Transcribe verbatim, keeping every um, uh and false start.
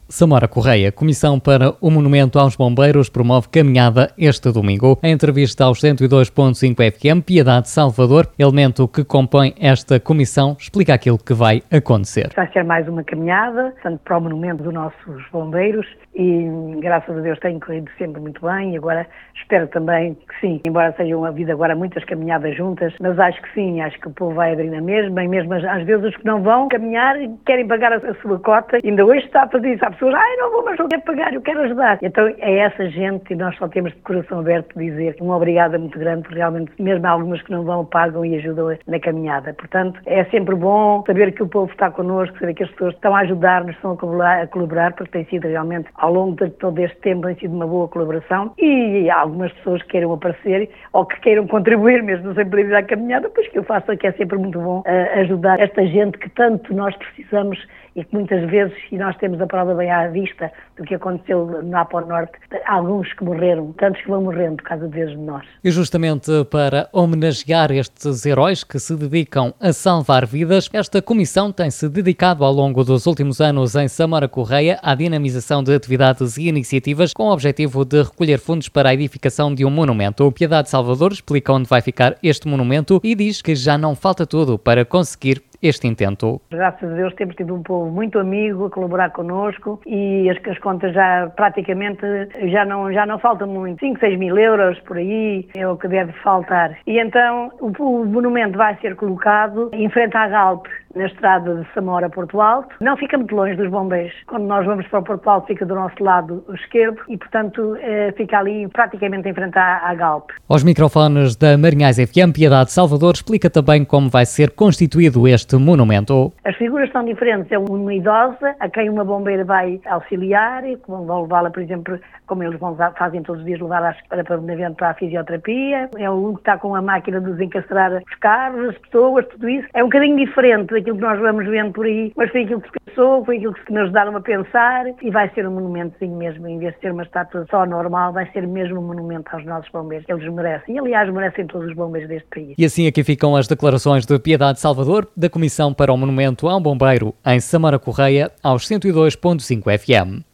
Samora Correia, Comissão para o Monumento aos Bombeiros, promove caminhada este domingo. Em entrevista aos cento e dois ponto cinco F M, Piedade Salvador, elemento que compõe esta comissão, explica aquilo que vai acontecer. Vai ser mais uma caminhada, portanto, para o monumento dos nossos bombeiros e, graças a Deus, tem corrido sempre muito bem e agora espero também que sim, embora sejam a vida agora muitas caminhadas juntas, mas acho que sim, acho que o povo vai aderir na mesma e mesmo às vezes os que não vão caminhar querem pagar a, a sua cota. Ainda hoje está a fazer isso, há pessoas, ai não vou, mas não quero pagar, eu quero ajudar. Então é essa gente e nós só temos de coração aberto de dizer uma obrigada muito grande, porque realmente mesmo algumas que não vão pagam e ajudam na caminhada. Portanto, é sempre bom saber que o povo está connosco, saber que as pessoas estão a ajudar-nos, estão a colaborar, a colaborar, porque tem sido realmente, ao longo de todo este tempo, tem sido uma boa colaboração e há algumas pessoas que queiram aparecer ou que queiram contribuir mesmo sem pedir à caminhada, pois que eu faço que é sempre muito bom uh, ajudar esta gente que tanto nós precisamos e que muitas vezes, e nós temos a prova bem à vista do que aconteceu lá para o Norte, alguns que morreram, tantos que vão morrendo por causa vezes de nós. E justamente para homenagear estes heróis que se dedicam a salvar vidas, esta comissão tem-se dedicado ao longo dos últimos anos em Samora Correia à dinamização de atividades e iniciativas com o objetivo de recolher fundos para a edificação de um monumento. O Piedade Salvador explica onde vai ficar este monumento e diz que já não falta tudo para conseguir este intento. Graças a Deus temos tido um povo muito amigo a colaborar connosco e as, as contas já praticamente já não, já não faltam muito. cinco, seis mil euros por aí é o que deve faltar. E então o, o monumento vai ser colocado em frente à Galp, na estrada de Samora a Porto Alto. Não fica muito longe dos bombeiros. Quando nós vamos para o Porto Alto fica do nosso lado esquerdo e, portanto, eh, fica ali praticamente em frente à, à Galp. Aos microfones da Marinhais F M, Piedade Salvador explica também como vai ser constituído este monumento. As figuras são diferentes. É uma idosa a quem uma bombeira vai auxiliar, vão levá-la, por exemplo, como eles vão, fazem todos os dias, levar para, para, para a fisioterapia. É um que está com a máquina de desencastrar os carros, as pessoas, tudo isso. É um bocadinho diferente daquilo que nós vamos vendo por aí, mas foi aquilo que se pensou, foi aquilo que nos ajudaram a pensar e vai ser um monumentozinho mesmo, em vez de ser uma estátua só normal, vai ser mesmo um monumento aos nossos bombeiros, que eles merecem. E, aliás, merecem todos os bombeiros deste país. E assim aqui ficam as declarações de Piedade Salvador, da Comissão para o Monumento ao Bombeiro, em Samora Correia, aos cento e dois ponto cinco F M.